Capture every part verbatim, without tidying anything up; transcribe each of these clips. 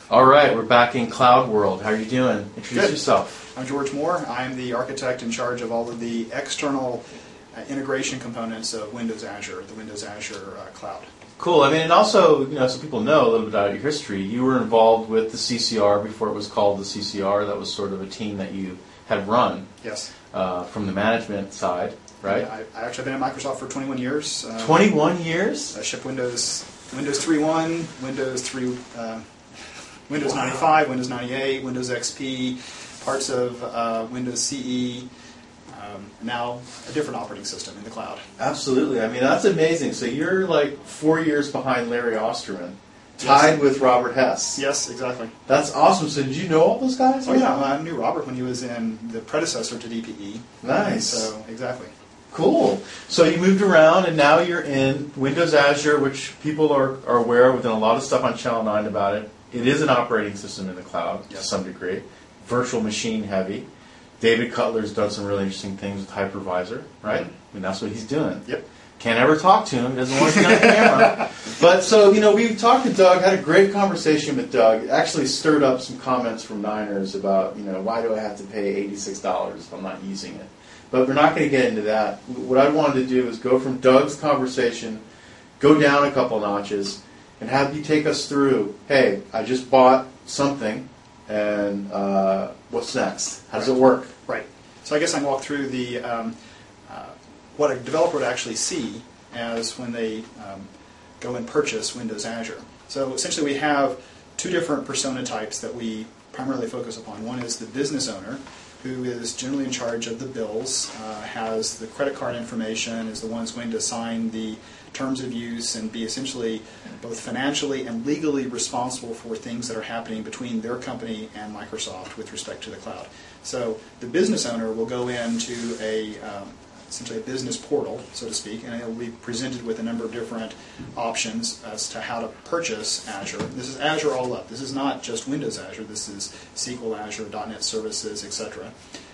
All right, we're back in Cloud World. How are you doing? Introduce Good. yourself. I'm George Moore. I'm the architect in charge of all of the external uh, integration components of Windows Azure, the Windows Azure uh, Cloud. Cool. I mean, and also, you know, so people know a little bit about your history. You were involved with the C C R before it was called the C C R. That was sort of a team that you had run. Yes. Uh, from the management side, right? Yeah, I, I actually been at Microsoft for twenty-one years. Uh, twenty-one years? I shipped Windows, Windows three point one, Windows three, uh, Windows wow. ninety-five, Windows ninety-eight, Windows X P, parts of uh, Windows C E. Um, now a different operating system in the cloud. Absolutely. I mean, that's amazing. So you're like four years behind Larry Osterman, tied yes. with Robert Hess. Yes, exactly. That's awesome. So did you know all those guys? Oh yeah, well, I knew Robert when he was in the predecessor to D P E. Nice. So exactly. Cool. So you moved around, and now you're in Windows Azure, which people are, are aware of. We've done a lot of stuff on Channel nine about it. It is an operating system in the cloud yes. to some degree, virtual machine heavy. David Cutler's done some really interesting things with Hypervisor, right? Mm-hmm. I mean, that's what he's doing. Yep. Can't ever talk to him. He doesn't want to be on camera. But so, you know, we talked to Doug, had a great conversation with Doug. It actually stirred up some comments from Niners about, you know, why do I have to pay eighty-six dollars if I'm not using it? But we're not going to get into that. What I wanted to do is go from Doug's conversation, go down a couple notches, and have you take us through, hey, I just bought something, and uh, what's next? How does right. it work? Right. So I guess I can walk through the um, uh, what a developer would actually see as when they um, go and purchase Windows Azure. So essentially we have two different persona types that we primarily focus upon. One is the business owner, who is generally in charge of the bills, uh, has the credit card information, is the one who's going to sign the terms of use and be essentially both financially and legally responsible for things that are happening between their company and Microsoft with respect to the cloud. So the business owner will go into a um, essentially a business portal, so to speak, and it will be presented with a number of different options as to how to purchase Azure. This is Azure all up. This is not just Windows Azure. This is S Q L Azure, dot net Services, et cetera.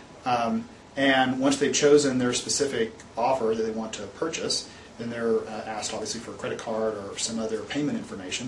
Um, and once they've chosen their specific offer that they want to purchase, then they're uh, asked, obviously, for a credit card or some other payment information.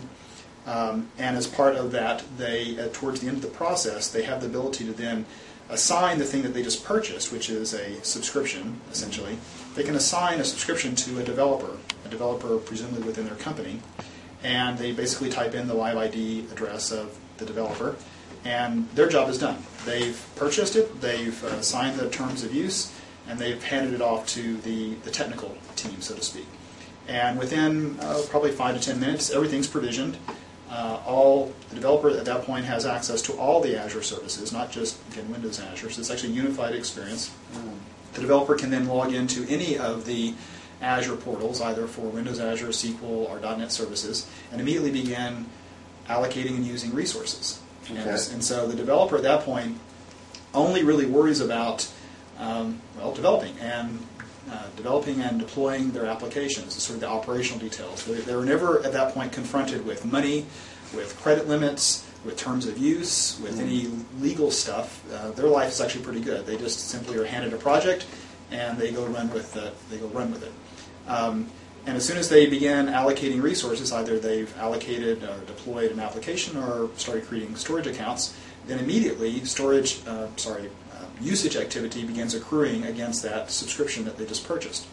Um, and as part of that, they, uh, towards the end of the process, they have the ability to then assign the thing that they just purchased, which is a subscription, essentially. They can assign a subscription to a developer, a developer presumably within their company, and they basically type in the live I D address of the developer, and their job is done. They've purchased it, they've uh, signed the terms of use, and they've handed it off to the, the technical team, so to speak. And within uh, probably five to ten minutes, everything's provisioned. Uh, all the developer at that point has access to all the Azure services, not just again Windows Azure. So it's actually a unified experience. Mm. The developer can then log into any of the Azure portals, either for Windows Azure, S Q L, or dot net Services, and immediately begin allocating and using resources. Okay. And, and so the developer at that point only really worries about um, well developing and Uh, developing and deploying their applications, sort of the operational details. They, they were never at that point confronted with money, with credit limits, with terms of use, with mm. any legal stuff. Uh, their life is actually pretty good. They just simply are handed a project and they go run with the, they go run with it. Um, and as soon as they begin allocating resources, either they've allocated or deployed an application or started creating storage accounts, then immediately storage, uh, sorry, usage activity begins accruing against that subscription that they just purchased.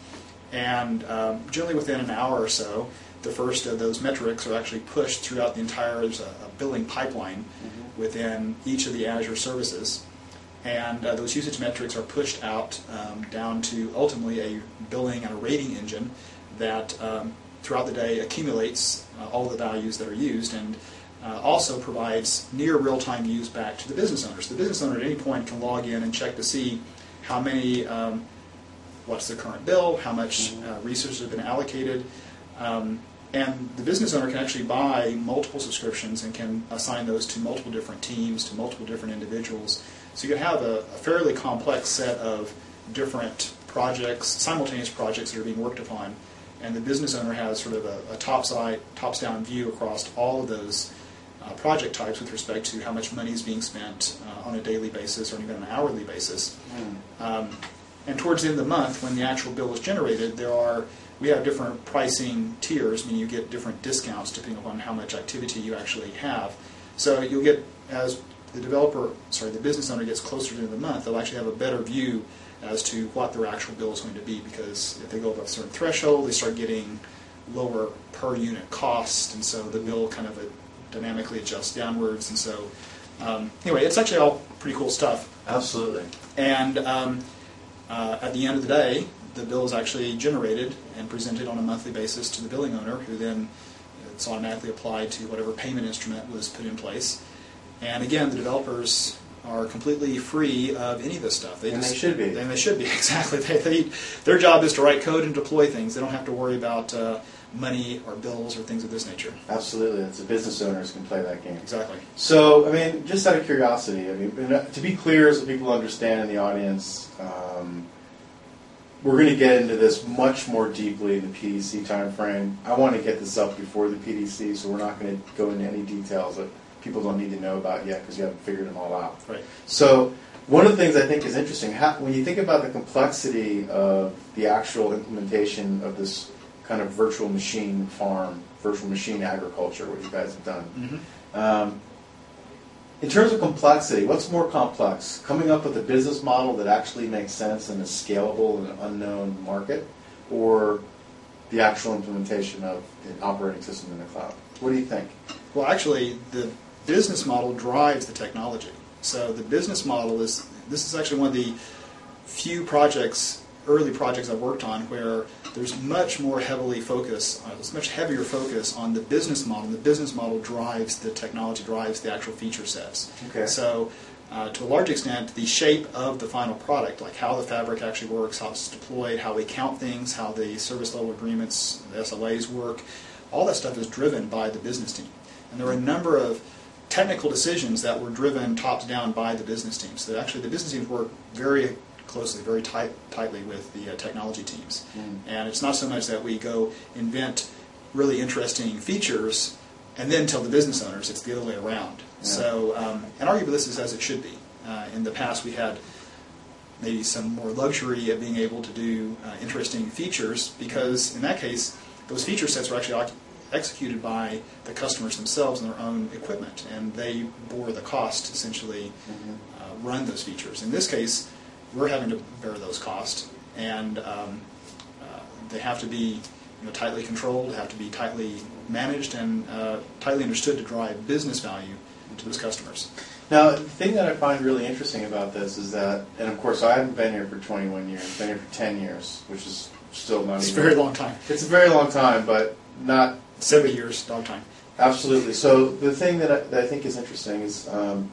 And um, generally within an hour or so, the first of those metrics are actually pushed throughout the entire, there's a, a billing pipeline mm-hmm. within each of the Azure services. And uh, those usage metrics are pushed out um, down to ultimately a billing and a rating engine that um, throughout the day accumulates uh, all the values that are used and Uh, also provides near real-time views back to the business owners. The business owner at any point can log in and check to see how many, um, what's the current bill, how much uh, resources have been allocated, um, and the business owner can actually buy multiple subscriptions and can assign those to multiple different teams, to multiple different individuals. So you can have a, a fairly complex set of different projects, simultaneous projects that are being worked upon, and the business owner has sort of a, a top-side, tops-down view across all of those Uh, project types with respect to how much money is being spent uh, on a daily basis or even an hourly basis. Mm. Um, and towards the end of the month, when the actual bill is generated, there are we have different pricing tiers, meaning you get different discounts depending upon how much activity you actually have. So you'll get, as the developer, sorry, the business owner gets closer to the end of the month, they'll actually have a better view as to what their actual bill is going to be, because if they go above a certain threshold, they start getting lower per unit cost, and so the bill kind of dynamically adjusts downwards. And so, um, anyway, it's actually all pretty cool stuff. Absolutely. And um, uh, at the end of the day, the bill is actually generated and presented on a monthly basis to the billing owner, who then it's automatically applied to whatever payment instrument was put in place. And again, the developers are completely free of any of this stuff. They and just, they should be. And they should be, exactly. They, they, their job is to write code and deploy things. They don't have to worry about uh, money or bills or things of this nature. Absolutely. It's the business owners can play that game. Exactly. So, I mean, just out of curiosity, I mean, to be clear so people understand in the audience, um, we're going to get into this much more deeply in the P D C time frame. I want to get this up before the P D C, so we're not going to go into any details that people don't need to know about yet because you haven't figured them all out. Right. So one of the things I think is interesting, how, when you think about the complexity of the actual implementation of this kind of virtual machine farm, virtual machine agriculture, what you guys have done, Mm-hmm. um, in terms of complexity, what's more complex? Coming up with a business model that actually makes sense and is scalable in an unknown market, or the actual implementation of an operating system in the cloud? What do you think? Well, actually, the business model drives the technology. So the business model is, this is actually one of the few projects, early projects I've worked on, where there's much more heavily focus, uh, there's much heavier focus on the business model. The business model drives the technology, drives the actual feature sets. Okay. So uh, to a large extent, the shape of the final product, like how the fabric actually works, how it's deployed, how we count things, how the service level agreements, the S L As work, all that stuff is driven by the business team. And there were a number of technical decisions that were driven top down by the business teams. So actually the business teams work very closely, very tight, tightly with the uh, technology teams. Mm. And it's not so much that we go invent really interesting features and then tell the business owners. It's the other way around. Yeah. So, um, and arguably this is as it should be. Uh, in the past we had maybe some more luxury of being able to do uh, interesting features, because in that case those feature sets were actually executed by the customers themselves and their own equipment, and they bore the cost to essentially mm-hmm. uh, run those features. In this case, we're having to bear those costs, and um, uh, they have to be you know, tightly controlled, have to be tightly managed, and uh, tightly understood to drive business value to those customers. Now, the thing that I find really interesting about this is that, and of course I haven't been here for twenty-one years, I've been here for ten years, which is still not it's even... It's a very long time. It's a very long time, but not... seventy years, long time. Absolutely. So the thing that I, that I think is interesting is um,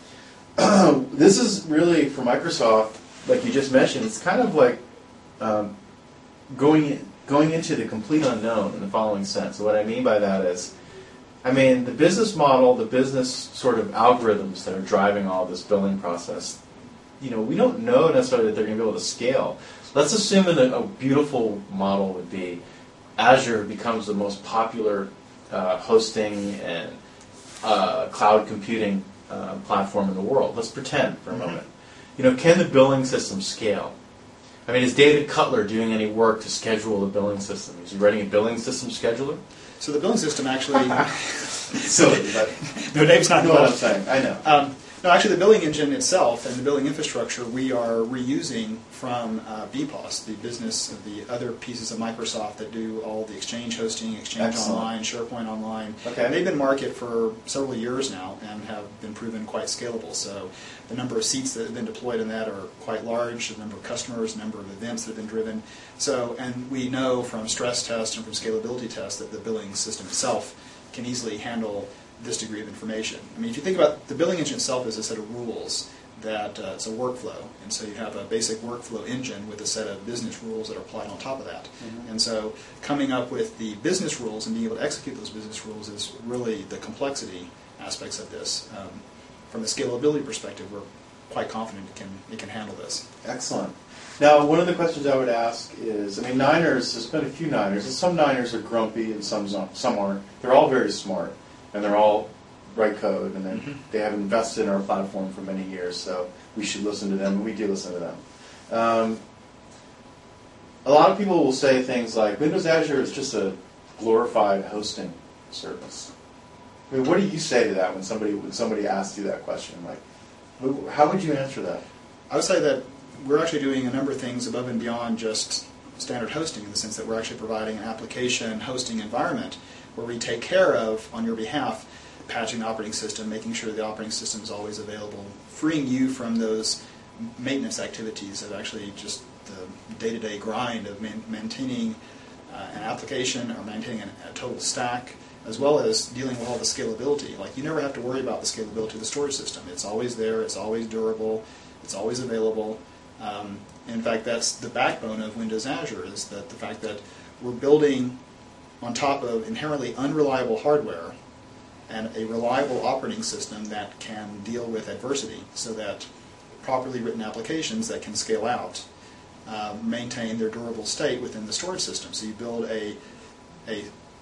this is really, for Microsoft, like you just mentioned, it's kind of like um, going in, going into the complete unknown in the following sense. So what I mean by that is, I mean, the business model, the business sort of algorithms that are driving all this billing process, you know, we don't know necessarily that they're going to be able to scale. Let's assume that a, a beautiful model would be Azure becomes the most popular uh, hosting and uh, cloud computing uh, platform in the world. Let's pretend for a moment. You know, can the billing system scale? I mean, is David Cutler doing any work to schedule the billing system? Is he writing a billing system scheduler? So the billing system actually... Silly, but... No, Dave's not You know what I'm involved. saying. I know. Um, no, actually the billing engine itself and the billing infrastructure we are reusing from uh, B P O S, the business of the other pieces of Microsoft that do all the Exchange hosting, Exchange Excellent. Online, SharePoint Online. Okay. And they've been in market for several years now and have been proven quite scalable. So the number of seats that have been deployed in that are quite large, the number of customers, the number of events that have been driven. So, and we know from stress tests and from scalability tests that the billing system itself can easily handle this degree of information. I mean, if you think about the billing engine itself as a set of rules, that uh, it's a workflow, and so you have a basic workflow engine with a set of business rules that are applied on top of that. Mm-hmm. And so coming up with the business rules and being able to execute those business rules is really the complexity aspects of this. Um, from a scalability perspective, we're quite confident it can, it can handle this. Excellent. Now, one of the questions I would ask is, I mean, Niners, there's been a few Niners, and some Niners are grumpy and some, some aren't. They're all very smart, and they're all write code, and then mm-hmm. they have invested in our platform for many years, so we should listen to them, and we do listen to them. Um, a lot of people will say things like, Windows Azure is just a glorified hosting service. I mean, what do you say to that when somebody when somebody asks you that question? Like, who- how would you answer that? I would say that we're actually doing a number of things above and beyond just standard hosting, in the sense that we're actually providing an application hosting environment where we take care of, on your behalf, patching the operating system, making sure the operating system is always available, freeing you from those maintenance activities of actually just the day-to-day grind of man- maintaining uh, an application or maintaining an, a total stack, as well as dealing with all the scalability. Like, you never have to worry about the scalability of the storage system. It's always there, it's always durable, it's always available. Um, in fact, that's the backbone of Windows Azure, is that the fact that we're building on top of inherently unreliable hardware and a reliable operating system that can deal with adversity, so that properly written applications that can scale out uh, maintain their durable state within the storage system. So you build a, a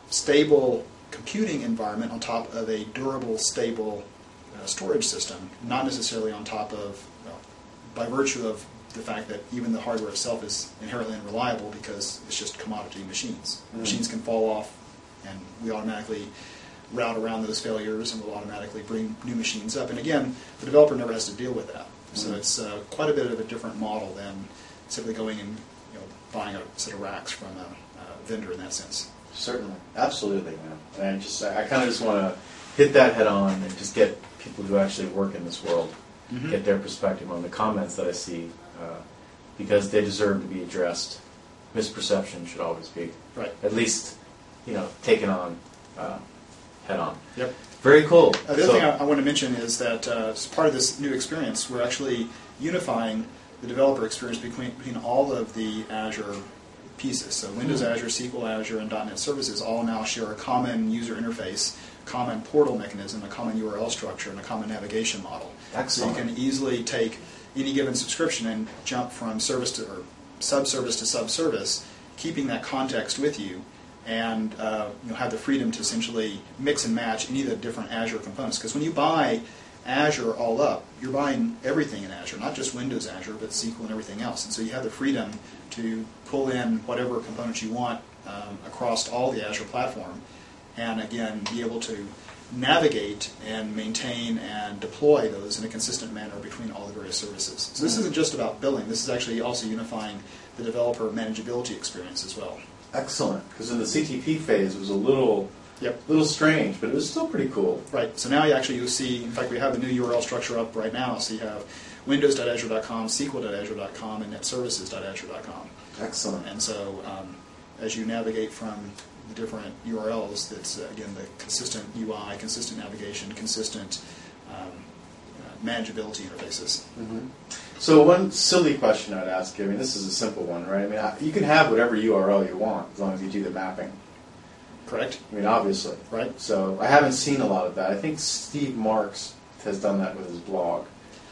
stable computing environment on top of a durable, stable uh, storage system, not necessarily on top of, well, by virtue of the fact that even the hardware itself is inherently unreliable because it's just commodity machines. Mm-hmm. Machines can fall off, and we automatically route around those failures, and we'll automatically bring new machines up. And again, the developer never has to deal with that. So mm-hmm. it's uh, quite a bit of a different model than simply going and you know, buying a set of racks from a, a vendor in that sense. Certainly, absolutely, man. And I just, I kind of just want to hit that head on and just get people who actually work in this world, mm-hmm. get their perspective on the comments that I see, uh, because they deserve to be addressed. Misperception should always be, right. at least, you know, taken on uh, head on. Yep. Very cool. Uh, the so, other thing I, I want to mention is that uh, as part of this new experience, we're actually unifying the developer experience between, between all of the Azure pieces. So Windows mm-hmm. Azure, S Q L Azure, and .NET Services all now share a common user interface, common portal mechanism, a common U R L structure, and a common navigation model. Excellent. So you can easily take any given subscription and jump from service to or subservice to subservice, keeping that context with you, and uh, you know, have the freedom to essentially mix and match any of the different Azure components. Because when you buy Azure all up, you're buying everything in Azure, not just Windows Azure, but S Q L and everything else. And so you have the freedom to pull in whatever components you want um, across all the Azure platform, and again, be able to navigate and maintain and deploy those in a consistent manner between all the various services. So this isn't just about billing. This is actually also unifying the developer manageability experience as well. Excellent, because in the C T P phase it was a little, yep. little strange, but it was still pretty cool. Right. So now you actually you'll see. In fact, we have the new U R L structure up right now. So you have windows dot azure dot com, S Q L dot azure dot com, and net services dot azure dot com. Excellent. And so um, as you navigate from the different U R Ls, that's uh, again the consistent U I, consistent navigation, consistent um, uh, manageability interfaces. Mm-hmm. So one silly question I'd ask you, I mean, this is a simple one, right? I mean, I, you can have whatever U R L you want as long as you do the mapping. Correct. I mean, obviously. Right. So I haven't seen a lot of that. I think Steve Marks has done that with his blog.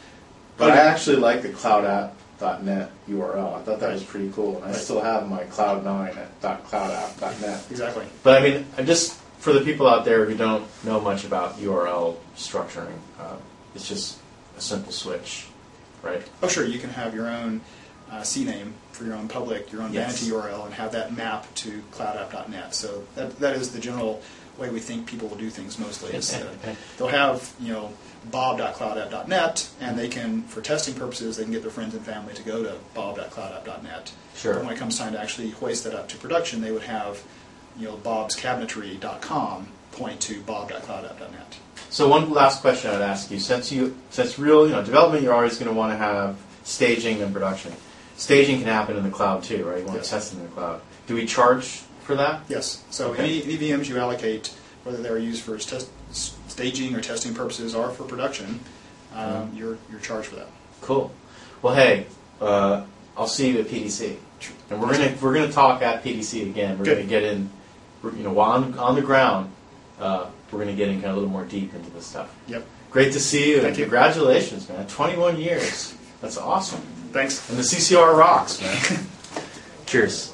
But okay. I actually like the cloud app dot net U R L. I thought that was pretty cool. And I right. still have my cloud nine at cloud app dot net. Exactly. But I mean, just for the people out there who don't know much about U R L structuring, uh, it's just a simple switch, right? Oh, sure. You can have your own uh, C NAME for your own public, your own Yes. vanity U R L, and have that map to cloud app dot net. So that that is the general way we think people will do things mostly. Is uh, they'll have, you know, bob dot cloud app dot net, and they can, for testing purposes, they can get their friends and family to go to bob dot cloud app dot net. Sure. But when it comes time to actually hoist that up to production, they would have, you know, bobs cabinetry dot com point to bob dot cloud app dot net. So one last question I'd ask you: since you, since real, you know, development, you're always going to want to have staging and production. Staging can happen in the cloud too, right? You want yes. to test it in the cloud. Do we charge for that? Yes. So Okay. any, any V Ms you allocate, whether they're used for test, staging or testing purposes or for production, um, mm-hmm. you're you're charged for that. Cool. Well, hey, uh, I'll see you at P D C, and we're gonna we're gonna talk at P D C again. We're Good. gonna get in, we're, you know, while on, on the ground, uh, we're gonna get in kind of a little more deep into this stuff. Yep. Great to see you. Thank and you. Congratulations, man. twenty-one years. That's awesome. Thanks. And the C C R rocks, man. Cheers.